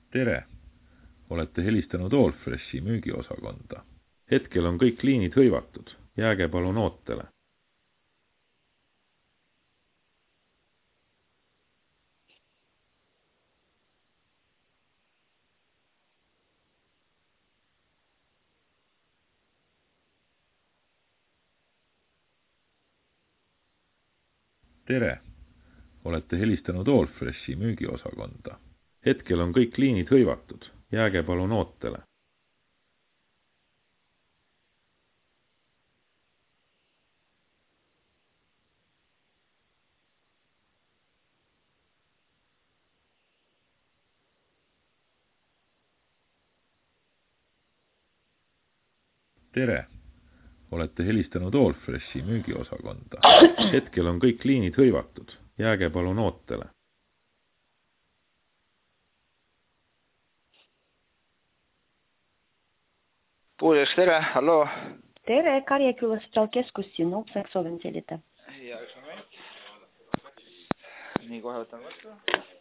Tere! Olete helistanud Allfreshi müügiosakonda. Hetkel on kõik liinid hõivatud. Jääge palun ootele. Tere! Olete helistanud Allfreshi müügiosakonda. Hetkel on kõik liinid hõivatud. Jääge palun ootele. Tere! Olete helistanud Allfreshi müügiosakonda. Hetkel on kõik liinid hõivatud. Jääge palun ootele. Puudeks, tere, halloo. Tere, Karjaküla Sotsiaalkeskus, siin Opsaks soovin selida. Ja, üks moment. Nii, kohe võtan vastu.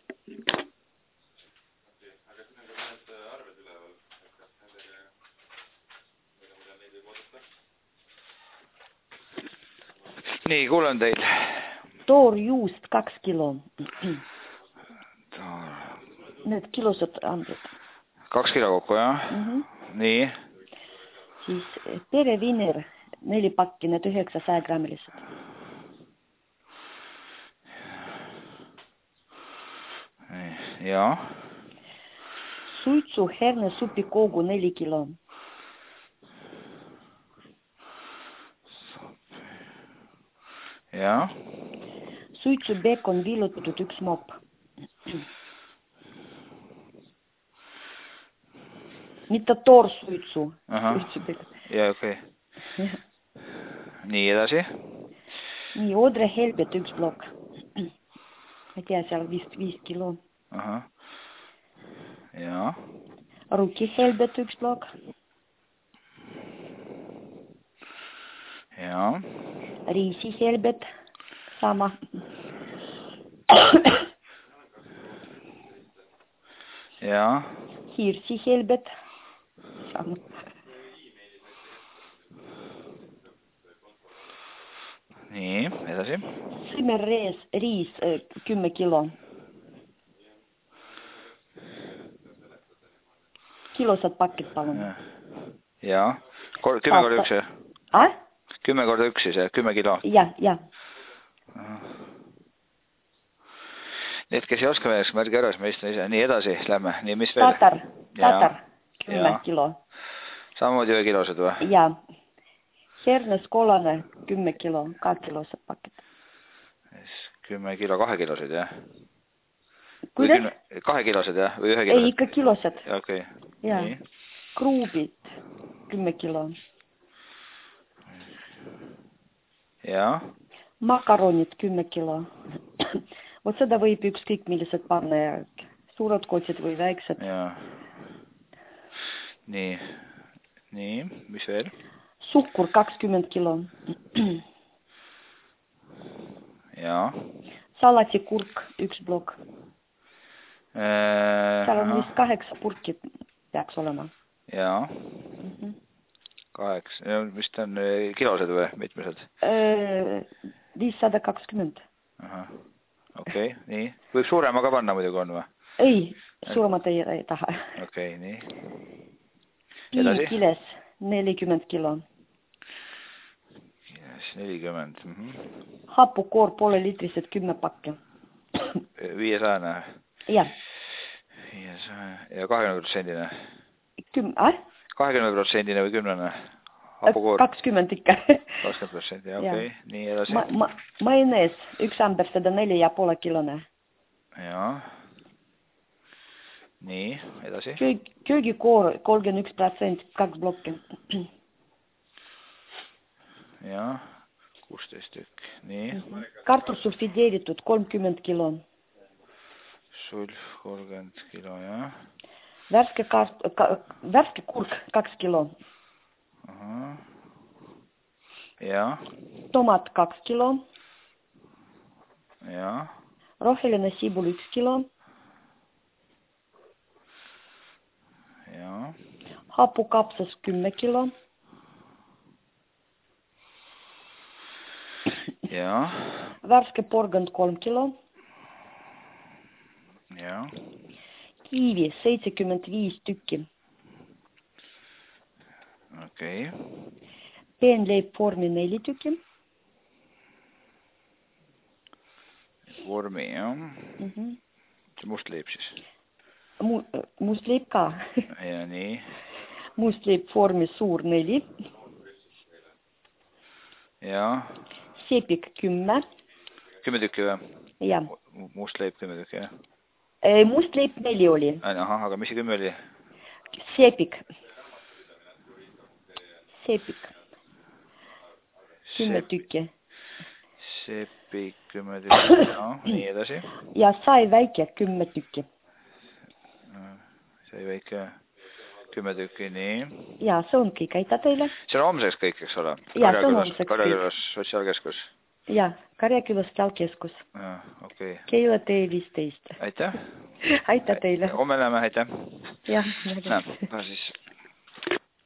Nii, kuulen teid. Toorjuust 2 kilo. Need kilosed anded. 2 kilo kokku, jah? Nii. Siis pereviner 4 pakki, need 900 grammilised. Jaa. Suitsu herne supikoogu 4 kilo. Jaa. Suitsu bacon villutatud 1 mopp. Mitte toorsuitsu. Jaa, okei. Nii, edasi. Nii, Odre helbet 1 blokk. Ma tea, seal vist 5 kilo. Aha. Jaa. Ruki helbet 1 blokk. Jaa. Riisi helbet sama. Jaa. Hirsi helbet sama. Nii, edasi. Simmerrees riis 10 kilo. Kilosed pakid palun. Jaa. 10 korda 1, jah? 10 korda 1 siis, 10 kilo. Ja. Need, kes ei oska meeleks, märgi ära, siis ma istun ise. Nii, edasi lähme. Nii, mis veel? Tatar 10 kilo. Samamoodi 1 kilosed või? Ja. Hernes kolane 10 kilo, 2 kilosed pakid. 10 kilo, 2 kilosed, jah? Kuidas? 2 kilosed, jah? Või 1 kilosed? Ei, ikka kilosed. Okei. Ja. Kruubid 10 kilo. Jaa. Makaronid 10 kilo. Vot seda võib ükskõik millised panna ja suured kotid või väiksed. Jaa. Nii, mis veel? Suhkur 20 kilo. Jaa. Salatikurk 1 blokk. Seal on vist 8 purki peaks olema. Jaa. 8, mis ta on, kilosed või mitmesed? 520. Ahah, okei, nii. Võib suurema ka panna muidugi on või? Ei, suuremat ei taha. Okei, nii. Piikiles 40 kilo. Kiles 40. Hapukoor poole liitrised 10 pakki. 500-ne? Jah. 500 ja 20%-ne? 20%-ne või 10-ne? 20 ikka. 20%, okei. Nii, edasi. Majonees, 1 amber 104,5 kilone. Jaa. Nii, edasi. Köögikoor 31%, 2 blokki. Jaa, 16 tükk. Nii. Kartul sulfideeritud 30 kilo. Sulf 30 kilo, jah. Värske kurk 2 kilo. Aha. Jaa. Tomat 2 kilo. Jaa. Roheline sibul 1 kilo. hapukapsas 10 kilo. Jaa. Värske porgand 3 kilo. Jaa. Kiivi 75 tükki. Okei. Peenleipvormi 4 tükki. Vormi, jah. See mustleip siis. Mustleip ka. Ja nii. Mustleipvormi suur 4. Jaa. Sepik 10. 10 tükki või? Jah. Mustleip 10 tükki, jah? Mustleip 4 oli. Ahah, aga mis see 10 oli? Sepik. Sepik. 10 tükki. Sepik 10 tükki, jah. Nii edasi. Ja sai väike 10 tükki. Sai väike 10 tükki, nii. Ja see on kõik, aitäh teile. See on homseks kõik, eks ole? Ja, see on homseks kõik. Karjakülas sotsiaalkeskus? Ja, Karjakülas sotsiaalkeskus. Okei. Keila T15. Aitäh. Aitäh teile. Homme näeme, aitäh. Jah. Näe, siis